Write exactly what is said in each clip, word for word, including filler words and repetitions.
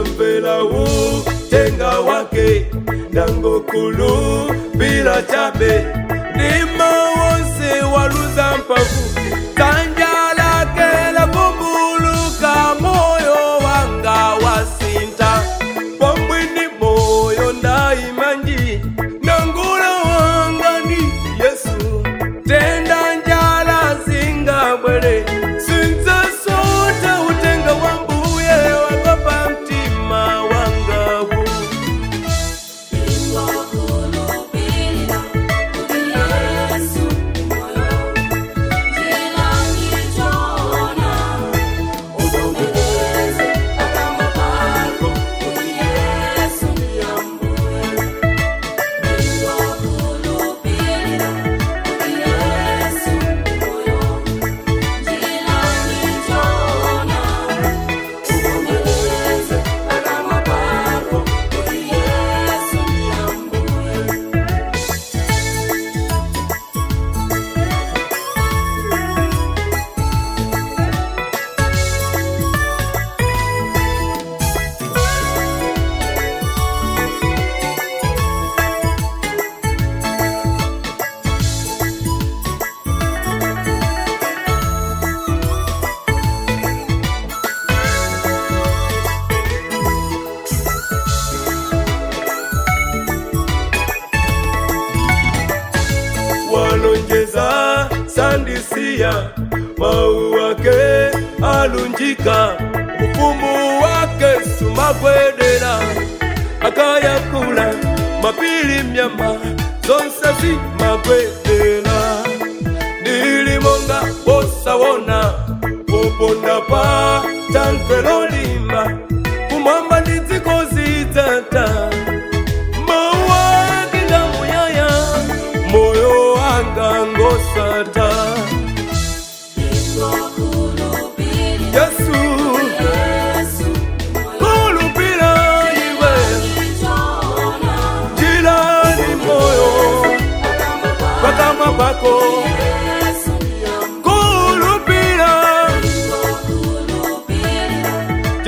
ndamvela utenga wake ndangokulu bila chabe ndima wonse waluza mpavu tanja lake la kumbuluka moyo wanga wasinta pamwini moyo ndaimanji nangula wanga ni Yesu tenda njala zinga mwele sinza sota utenga wambuye wakopa mtima wanga wu walonjeza sandisia mau wake alunjika ufumu wake sumagwedera akayakula mapili myamba zonse zimagwedera ndilimonga posawona poponda pa tankelolima kumwamba ndiziko zitata ngosata Yesu kulupila iwe jilani moyo wakama bako kulupila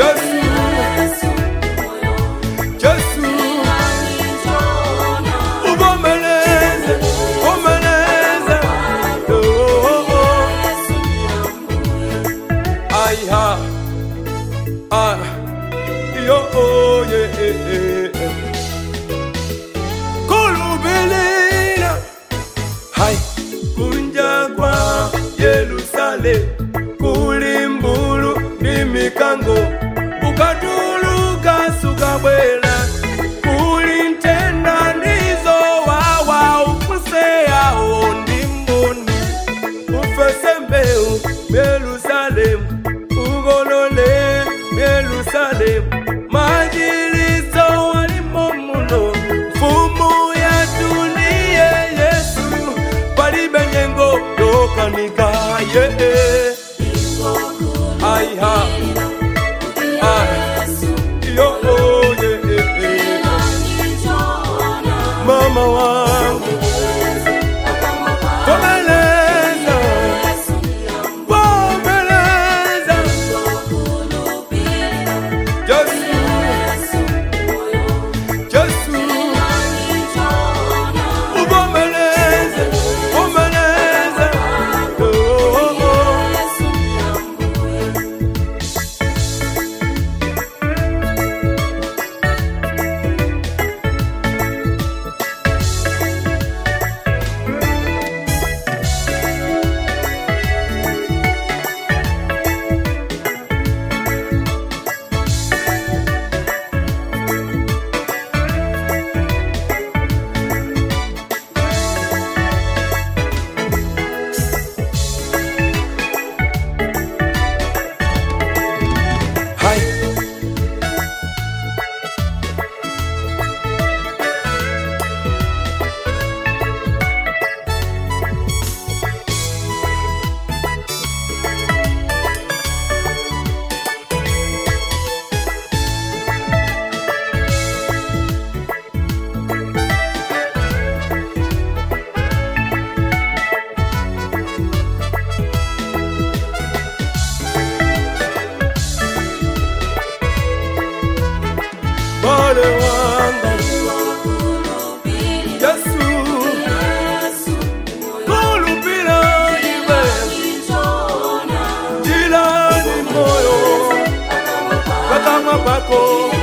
pakamwa pako